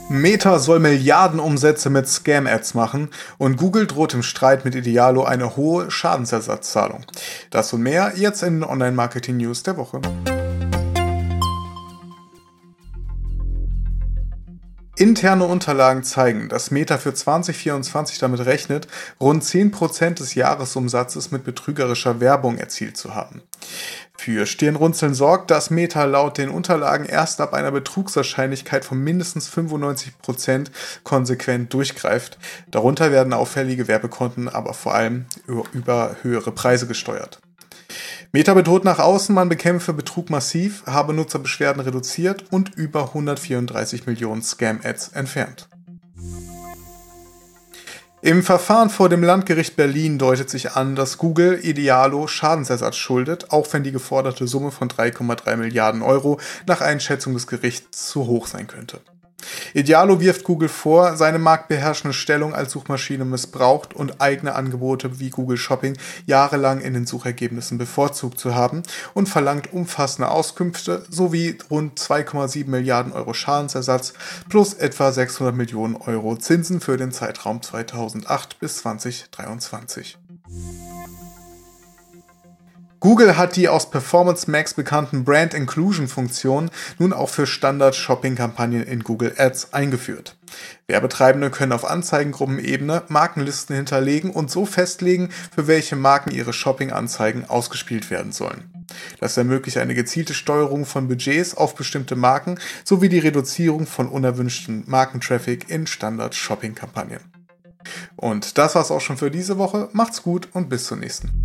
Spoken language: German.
Meta soll Milliardenumsätze mit Scam-Ads machen und Google droht im Streit mit Idealo eine hohe Schadensersatzzahlung. Das und mehr jetzt in den Online-Marketing-News der Woche. Interne Unterlagen zeigen, dass Meta für 2024 damit rechnet, rund 10% des Jahresumsatzes mit betrügerischer Werbung erzielt zu haben. Für Stirnrunzeln sorgt, dass Meta laut den Unterlagen erst ab einer Betrugswahrscheinlichkeit von mindestens 95% konsequent durchgreift. Darunter werden auffällige Werbekonten aber vor allem über höhere Preise gesteuert. Meta betont nach außen, man bekämpfe Betrug massiv, habe Nutzerbeschwerden reduziert und über 134 Millionen Scam-Ads entfernt. Im Verfahren vor dem Landgericht Berlin deutet sich an, dass Google Idealo Schadensersatz schuldet, auch wenn die geforderte Summe von 3,3 Milliarden Euro nach Einschätzung des Gerichts zu hoch sein könnte. Idealo wirft Google vor, seine marktbeherrschende Stellung als Suchmaschine missbraucht und eigene Angebote wie Google Shopping jahrelang in den Suchergebnissen bevorzugt zu haben und verlangt umfassende Auskünfte sowie rund 2,7 Milliarden Euro Schadensersatz plus etwa 600 Millionen Euro Zinsen für den Zeitraum 2008 bis 2023. Google hat die aus Performance Max bekannten Brand Inclusion Funktionen nun auch für Standard-Shopping-Kampagnen in Google Ads eingeführt. Werbetreibende können auf Anzeigengruppenebene Markenlisten hinterlegen und so festlegen, für welche Marken ihre Shopping-Anzeigen ausgespielt werden sollen. Das ermöglicht eine gezielte Steuerung von Budgets auf bestimmte Marken sowie die Reduzierung von unerwünschten Markentraffic in Standard-Shopping-Kampagnen. Und das war's auch schon für diese Woche. Macht's gut und bis zur nächsten.